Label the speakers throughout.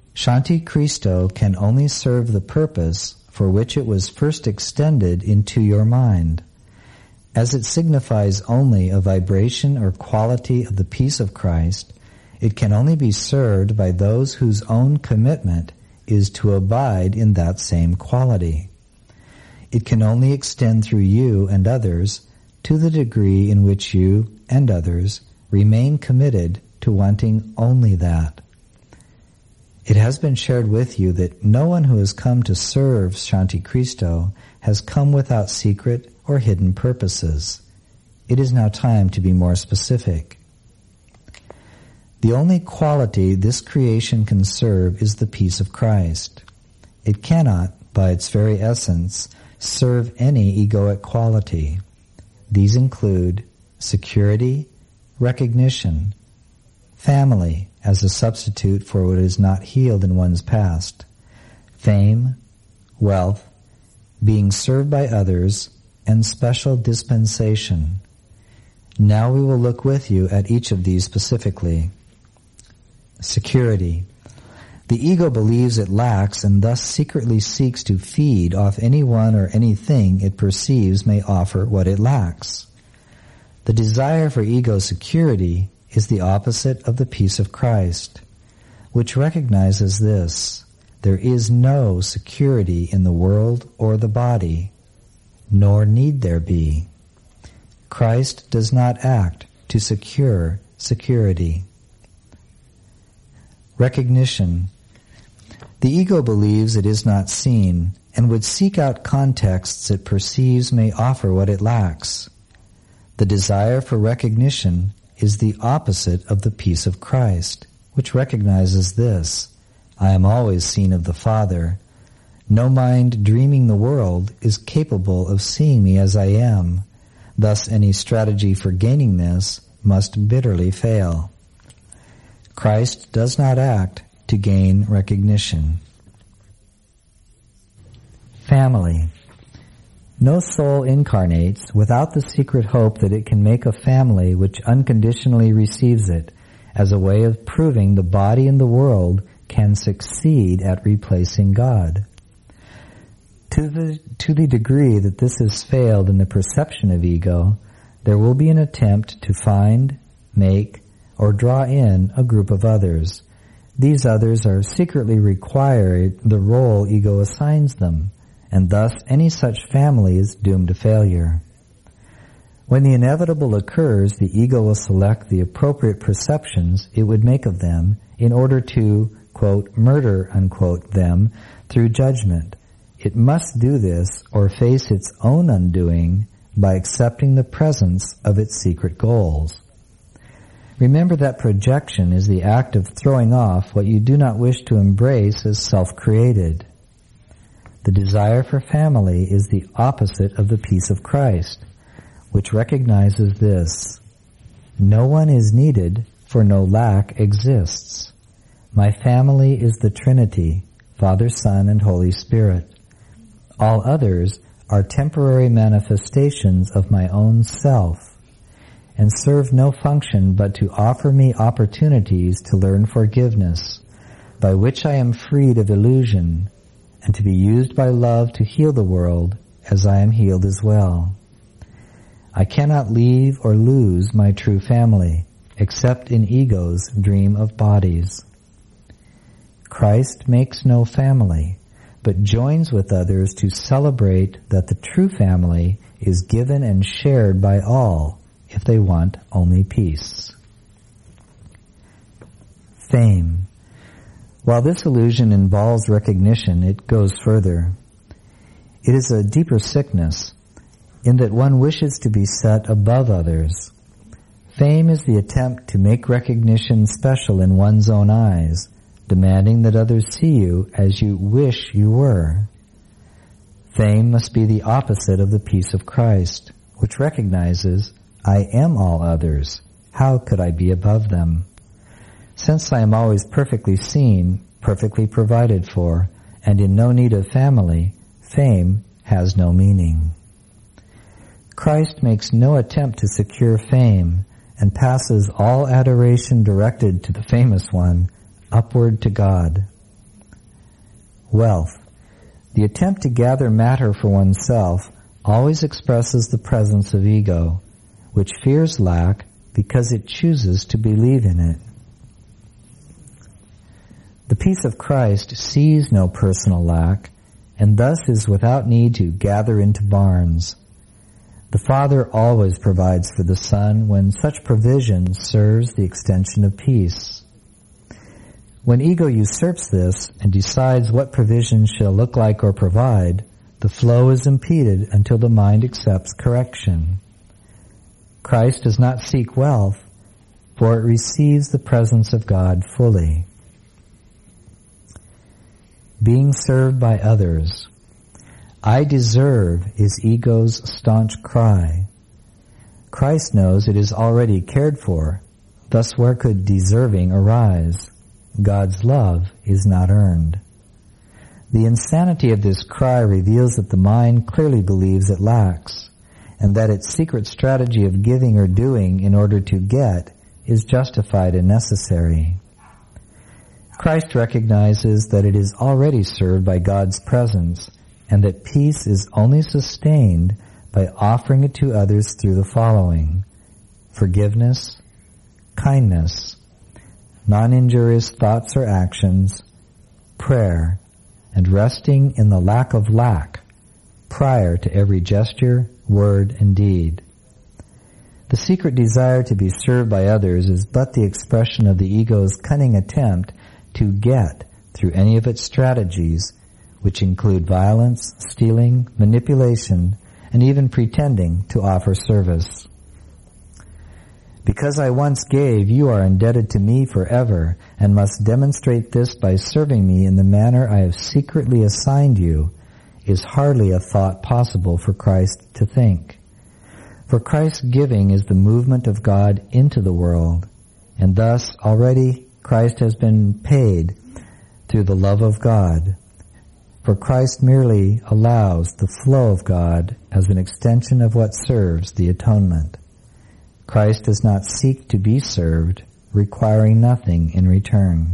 Speaker 1: Shanti Cristo can only serve the purpose for which it was first extended into your mind. As it signifies only a vibration or quality of the peace of Christ, it can only be served by those whose own commitment is to abide in that same quality. It can only extend through you and others to the degree in which you and others remain committed to wanting only that. It has been shared with you that no one who has come to serve Shanti Cristo has come without secret or hidden purposes. It is now time to be more specific. The only quality this creation can serve is the peace of Christ. It cannot, by its very essence, serve any egoic quality. These include security, recognition, family as a substitute for what is not healed in one's past, fame, wealth, being served by others, and special dispensation. Now we will look with you at each of these specifically. Security. The ego believes it lacks and thus secretly seeks to feed off anyone or anything it perceives may offer what it lacks. The desire for ego security is the opposite of the peace of Christ, which recognizes this: there is no security in the world or the body, nor need there be. Christ does not act to secure security. Recognition. The ego believes it is not seen and would seek out contexts it perceives may offer what it lacks. The desire for recognition is the opposite of the peace of Christ, which recognizes this: I am always seen of the Father. No mind dreaming the world is capable of seeing me as I am. Thus any strategy for gaining this must bitterly fail. Christ does not act to gain recognition. Family. No soul incarnates without the secret hope that it can make a family which unconditionally receives it as a way of proving the body and the world can succeed at replacing God. To the degree that this has failed in the perception of ego, there will be an attempt to find, make, or draw in a group of others. These others are secretly required the role ego assigns them, and thus any such family is doomed to failure. When the inevitable occurs, the ego will select the appropriate perceptions it would make of them in order to, quote, murder, unquote, them through judgment. It must do this or face its own undoing by accepting the presence of its secret goals. Remember that projection is the act of throwing off what you do not wish to embrace as self-created. The desire for family is the opposite of the peace of Christ, which recognizes this: no one is needed, for no lack exists. My family is the Trinity, Father, Son, and Holy Spirit. All others are temporary manifestations of my own self, and serve no function but to offer me opportunities to learn forgiveness, by which I am freed of illusion, and to be used by love to heal the world as I am healed as well. I cannot leave or lose my true family, except in ego's dream of bodies. Christ makes no family, but joins with others to celebrate that the true family is given and shared by all if they want only peace. Fame. While this illusion involves recognition, it goes further. It is a deeper sickness, in that one wishes to be set above others. Fame is the attempt to make recognition special in one's own eyes, demanding that others see you as you wish you were. Fame must be the opposite of the peace of Christ, which recognizes, I am all others. How could I be above them? Since I am always perfectly seen, perfectly provided for, and in no need of family, fame has no meaning. Christ makes no attempt to secure fame and passes all adoration directed to the famous one upward to God. wealth. The attempt to gather matter for oneself always expresses the presence of ego, which fears lack because it chooses to believe in it. The peace of Christ sees no personal lack, and thus is without need to gather into barns. The Father always provides for the Son when such provision serves the extension of peace. When ego usurps this and decides what provision shall look like or provide, the flow is impeded until the mind accepts correction. Christ does not seek wealth, for it receives the presence of God fully. Being served by others. I deserve is ego's staunch cry. Christ knows it is already cared for, thus where could deserving arise? God's love is not earned. The insanity of this cry reveals that the mind clearly believes it lacks, and that its secret strategy of giving or doing in order to get is justified and necessary. Christ recognizes that it is already served by God's presence, and that peace is only sustained by offering it to others through the following: forgiveness, kindness, non-injurious thoughts or actions, prayer, and resting in the lack of lack prior to every gesture, word, and deed. The secret desire to be served by others is but the expression of the ego's cunning attempt to get through any of its strategies, which include violence, stealing, manipulation, and even pretending to offer service. Because I once gave, you are indebted to me forever, and must demonstrate this by serving me in the manner I have secretly assigned you, is hardly a thought possible for Christ to think. For Christ's giving is the movement of God into the world, and thus already Christ has been paid through the love of God. For Christ merely allows the flow of God as an extension of what serves the atonement. Christ does not seek to be served, requiring nothing in return.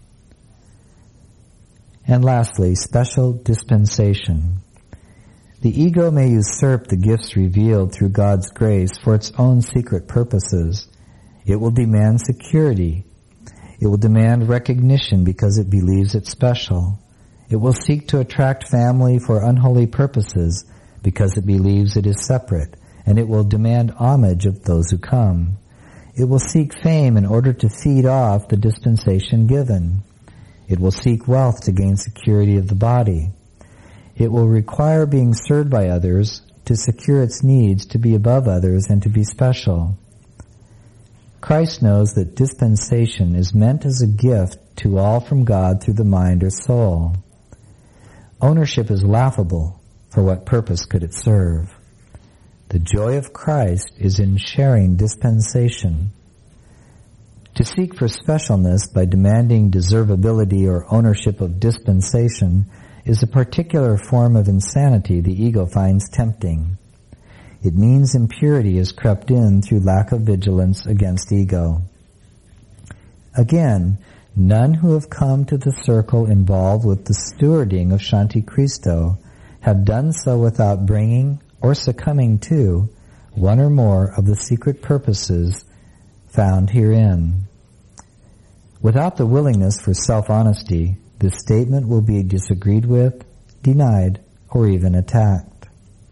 Speaker 1: And lastly, special dispensation. The ego may usurp the gifts revealed through God's grace for its own secret purposes. It will demand security. It will demand recognition because it believes it's special. It will seek to attract family for unholy purposes because it believes it is separate, and it will demand homage of those who come. It will seek fame in order to feed off the dispensation given. It will seek wealth to gain security of the body. It will require being served by others to secure its needs to be above others and to be special. Christ knows that dispensation is meant as a gift to all from God through the mind or soul. Ownership is laughable. For what purpose could it serve? The joy of Christ is in sharing dispensation. To seek for specialness by demanding deservability or ownership of dispensation is a particular form of insanity the ego finds tempting. It means impurity has crept in through lack of vigilance against ego. Again, none who have come to the circle involved with the stewarding of Shanti Cristo have done so without bringing or succumbing to one or more of the secret purposes found herein. Without the willingness for self-honesty, this statement will be disagreed with, denied, or even attacked.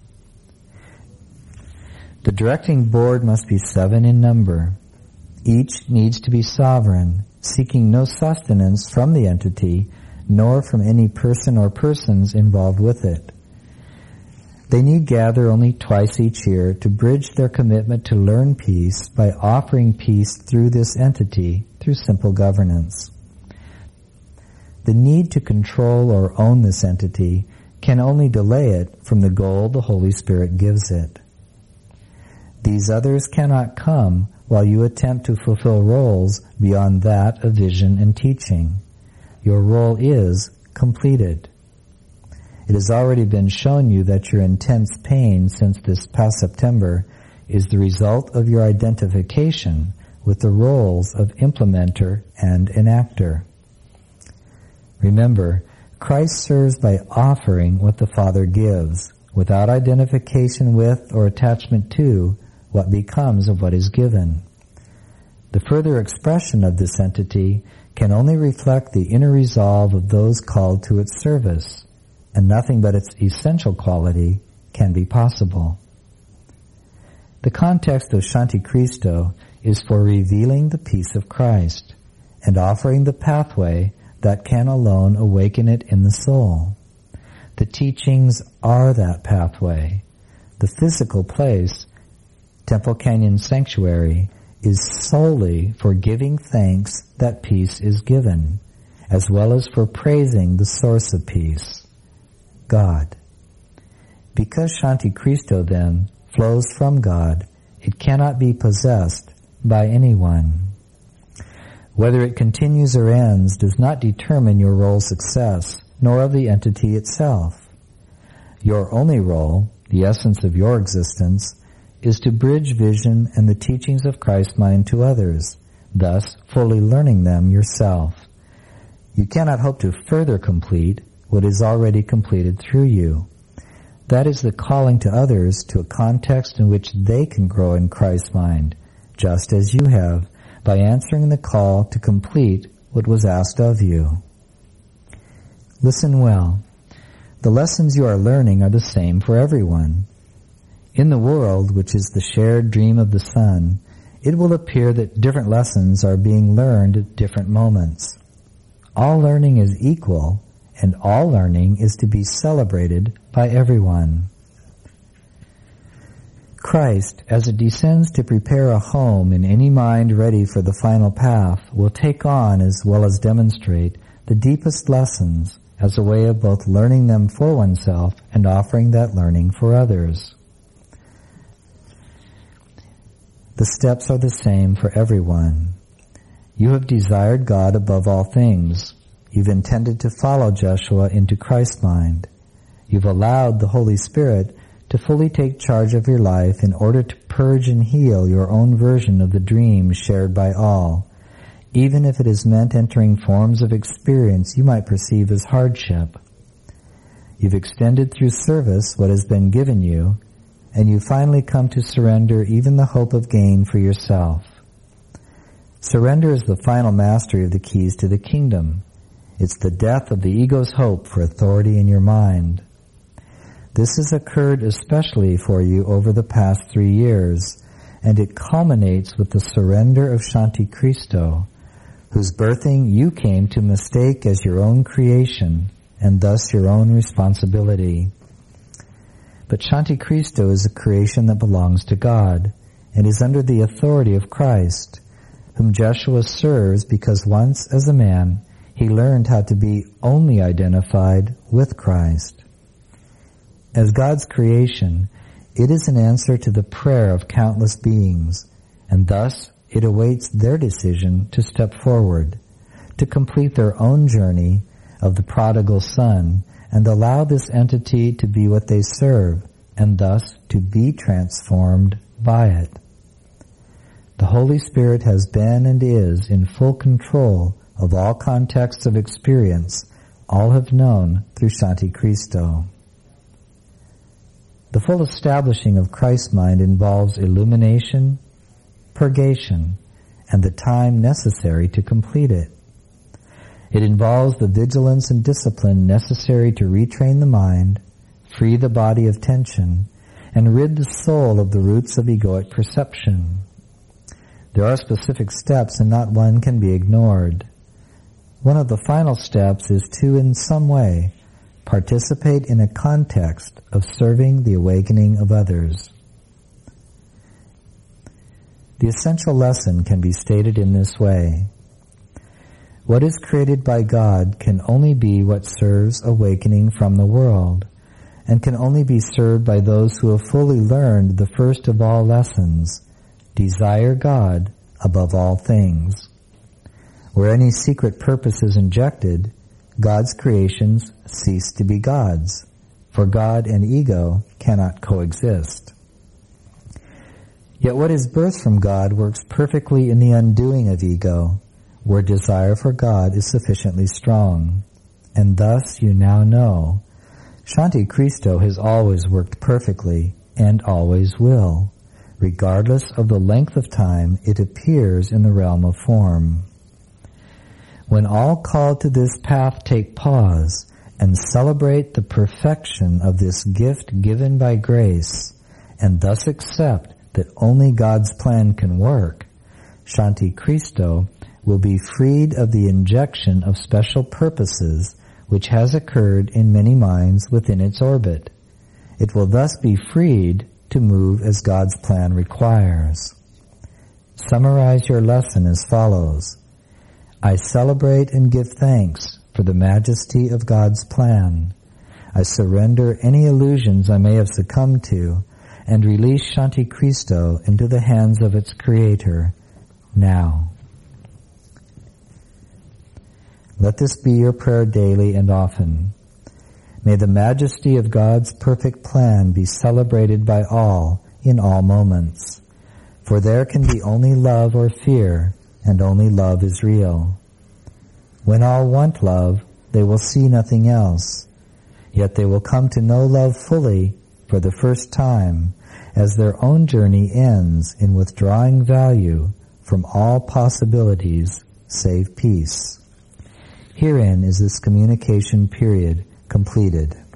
Speaker 1: The directing board must be 7 in number. Each needs to be sovereign, seeking no sustenance from the entity, nor from any person or persons involved with it. They need gather only twice each year to bridge their commitment to learn peace by offering peace through this entity through simple governance. The need to control or own this entity can only delay it from the goal the Holy Spirit gives it. These others cannot come while you attempt to fulfill roles beyond that of vision and teaching. Your role is completed. It has already been shown you that your intense pain since this past September is the result of your identification with the roles of implementer and enactor. Remember, Christ serves by offering what the Father gives, without identification with or attachment to what becomes of what is given. The further expression of this entity can only reflect the inner resolve of those called to its service, and nothing but its essential quality can be possible. The context of Shanti Christo is for revealing the peace of Christ and offering the pathway that can alone awaken it in the soul. The teachings are that pathway. The physical place, Temple Canyon Sanctuary, is solely for giving thanks that peace is given, as well as for praising the source of peace, God. Because Shanti Christo, then, flows from God, it cannot be possessed by anyone. Whether it continues or ends does not determine your role's success, nor of the entity itself. Your only role, the essence of your existence, is to bridge vision and the teachings of Christ mind to others, thus fully learning them yourself. You cannot hope to further complete what is already completed through you. That is the calling to others to a context in which they can grow in Christ's mind, just as you have, by answering the call to complete what was asked of you. Listen well. The lessons you are learning are the same for everyone. In the world, which is the shared dream of the Son, it will appear that different lessons are being learned at different moments. All learning is equal, and all learning is to be celebrated by everyone. Christ, as it descends to prepare a home in any mind ready for the final path, will take on as well as demonstrate the deepest lessons as a way of both learning them for oneself and offering that learning for others. The steps are the same for everyone. You have desired God above all things. You've intended to follow Jeshua into Christ's mind. You've allowed the Holy Spirit to fully take charge of your life in order to purge and heal your own version of the dream shared by all, even if it has meant entering forms of experience you might perceive as hardship. You've extended through service what has been given you, and you finally come to surrender even the hope of gain for yourself. Surrender is the final mastery of the keys to the kingdom. It's the death of the ego's hope for authority in your mind. This has occurred especially for you over the past 3 years, and it culminates with the surrender of Shanti Christo, whose birthing you came to mistake as your own creation, and thus your own responsibility. But Shanti Christo is a creation that belongs to God, and is under the authority of Christ, whom Jeshua serves because once as a man, he learned how to be only identified with Christ. As God's creation, it is an answer to the prayer of countless beings, and thus it awaits their decision to step forward, to complete their own journey of the prodigal son, and allow this entity to be what they serve, and thus to be transformed by it. The Holy Spirit has been and is in full control of all contexts of experience all have known through Shanti Christo. The full establishing of Christ's mind involves illumination, purgation, and the time necessary to complete it. It involves the vigilance and discipline necessary to retrain the mind, free the body of tension, and rid the soul of the roots of egoic perception. There are specific steps, and not one can be ignored. One of the final steps is to, in some way, participate in a context of serving the awakening of others. The essential lesson can be stated in this way. What is created by God can only be what serves awakening from the world, and can only be served by those who have fully learned the first of all lessons, desire God above all things. Where any secret purpose is injected, God's creations cease to be God's, for God and ego cannot coexist. Yet what is birthed from God works perfectly in the undoing of ego, where desire for God is sufficiently strong, and thus you now know. Shanti Cristo has always worked perfectly and always will. Regardless of the length of time it appears in the realm of form. When all called to this path take pause and celebrate the perfection of this gift given by grace, and thus accept that only God's plan can work, Shanti Cristo will be freed of the injection of special purposes which has occurred in many minds within its orbit. It will thus be freed to move as God's plan requires. Summarize your lesson as follows. I celebrate and give thanks for the majesty of God's plan. I surrender any illusions I may have succumbed to and release Shanti Cristo into the hands of its Creator now. Let this be your prayer daily and often. May the majesty of God's perfect plan be celebrated by all in all moments. For there can be only love or fear, and only love is real. When all want love, they will see nothing else. Yet they will come to know love fully for the first time, as their own journey ends in withdrawing value from all possibilities save peace. Herein is this communication period completed.